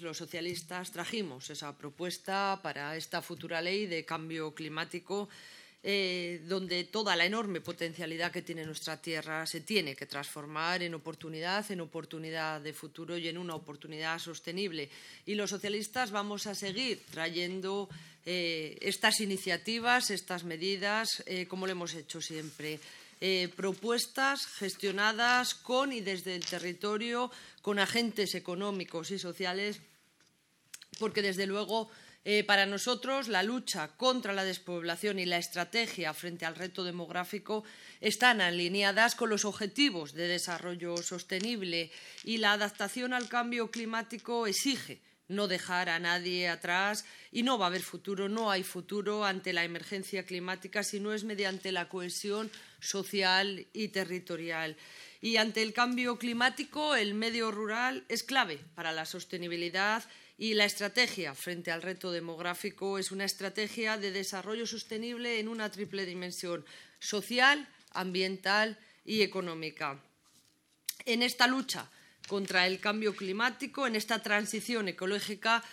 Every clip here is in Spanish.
los socialistas trajimos esa propuesta para esta futura ley de cambio climático, donde toda la enorme potencialidad que tiene nuestra tierra se tiene que transformar en oportunidad de futuro y en una oportunidad sostenible. Y los socialistas vamos a seguir trayendo estas iniciativas, estas medidas, como lo hemos hecho siempre. Propuestas gestionadas con y desde el territorio, con agentes económicos y sociales, porque desde luego para nosotros la lucha contra la despoblación y la estrategia frente al reto demográfico están alineadas con los objetivos de desarrollo sostenible, y la adaptación al cambio climático exige no dejar a nadie atrás, y no va a haber futuro, no hay futuro ante la emergencia climática si no es mediante la cohesión social y territorial. Y ante el cambio climático, el medio rural es clave para la sostenibilidad, y la estrategia frente al reto demográfico es una estrategia de desarrollo sostenible en una triple dimensión: social, ambiental y económica. En esta lucha contra el cambio climático, en esta transición ecológica,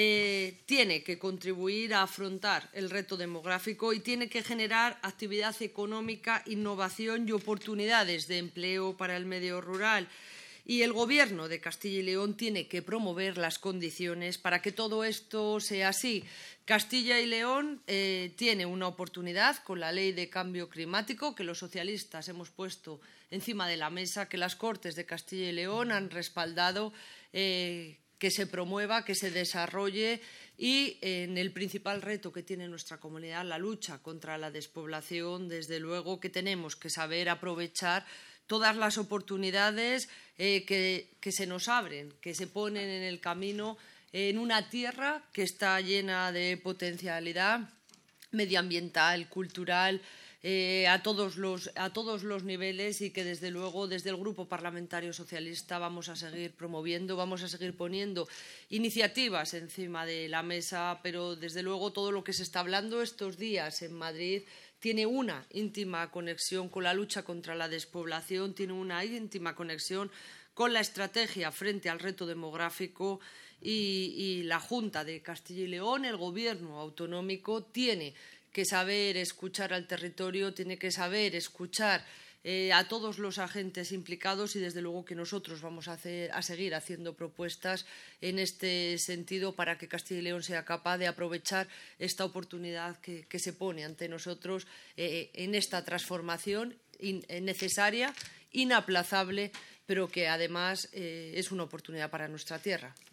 tiene que contribuir a afrontar el reto demográfico y tiene que generar actividad económica, innovación y oportunidades de empleo para el medio rural. Y el Gobierno de Castilla y León tiene que promover las condiciones para que todo esto sea así. Castilla y León tiene una oportunidad con la Ley de Cambio Climático, que los socialistas hemos puesto encima de la mesa, que las Cortes de Castilla y León han respaldado, que se promueva, que se desarrolle, y en el principal reto que tiene nuestra comunidad, la lucha contra la despoblación, desde luego que tenemos que saber aprovechar todas las oportunidades que se nos abren, que se ponen en el camino en una tierra que está llena de potencialidad medioambiental, cultural, a todos los niveles, y que desde luego desde el Grupo Parlamentario Socialista vamos a seguir promoviendo, vamos a seguir poniendo iniciativas encima de la mesa, pero desde luego todo lo que se está hablando estos días en Madrid tiene una íntima conexión con la lucha contra la despoblación, tiene una íntima conexión con la estrategia frente al reto demográfico, y la Junta de Castilla y León, el Gobierno autonómico, tiene que saber escuchar al territorio, tiene que saber escuchar a todos los agentes implicados, y desde luego que nosotros vamos a seguir haciendo propuestas en este sentido para que Castilla y León sea capaz de aprovechar esta oportunidad que se pone ante nosotros en esta transformación necesaria, inaplazable, pero que además es una oportunidad para nuestra tierra.